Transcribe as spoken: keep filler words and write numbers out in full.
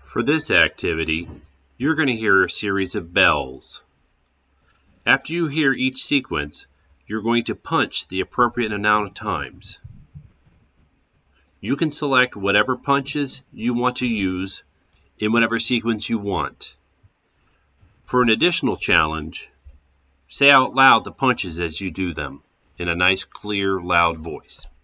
For this activity, you're going to hear a series of bells. After you hear each sequence, you're going to punch the appropriate amount of times. You can select whatever punches you want to use in whatever sequence you want. For an additional challenge, say out loud the punches as you do them in a nice, clear, loud voice.